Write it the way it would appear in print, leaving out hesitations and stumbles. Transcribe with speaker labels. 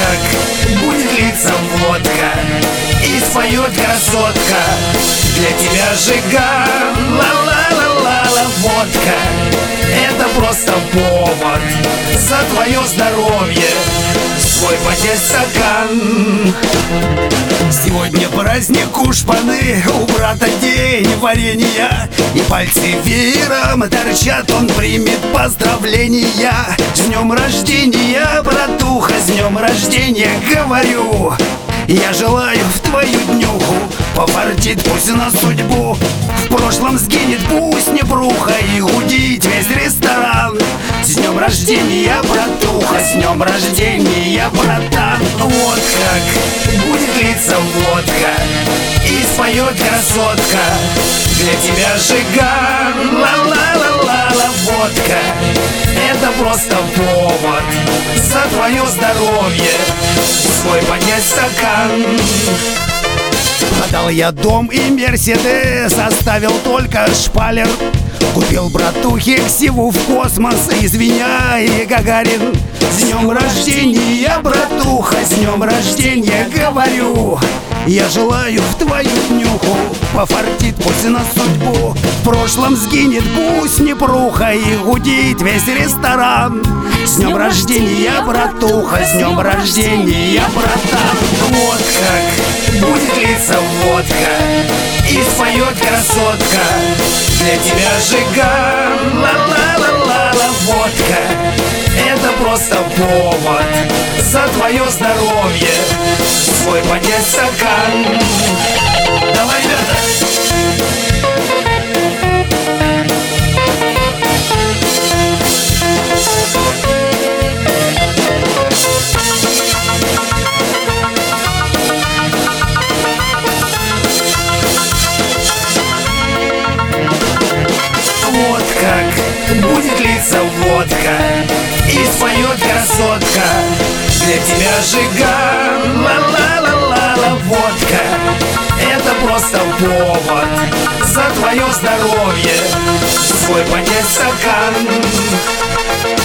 Speaker 1: как будет литься водка и споет красотка. Для тебя жиган, ла-ла-ла-ла-ла, водка. Это просто повод за твое здоровье свой поднять стакан. Сегодня праздник у шпаны, у брата день варенья, и пальцы веером торчат, он примет поздравления. С днем рождения, братуха, с днем рождения, говорю. Я желаю в твою днюху пофартит пусть на судьбу. В прошлом сгинет пусть непруха и гудит весь ресторан. С днем рождения, братуха, с днем рождения, братан. Вот как будет литься водка и споет красотка. Для тебя жиган, ла-ла-ла-ла-ла, водка. Это просто повод за твое здоровье свой поднять стакан. Продал я дом и Мерседес, оставил только шпалер. Купил братухе ксиву в космос, извиняй, Гагарин. С днем рождения, братуха, с днем рождения, говорю. Я желаю в твою днюху пофартит пусть на судьбу. В прошлом сгинет пусть непруха и гудит весь ресторан. С днем рождения, братуха, с днем рождения, братан. Вот как будет литься водка и споет красотка. Для тебя жиган, ла-ла-ла-ла-ла, водка. Это просто повод за твое здоровье свой поднять стакан. Давай, ребята! Вот как будет литься водка и споет красотка. Для тебя жиган, ла-ла-ла-ла-ла, водка. Это просто повод за твое здоровье свой поднять стакан.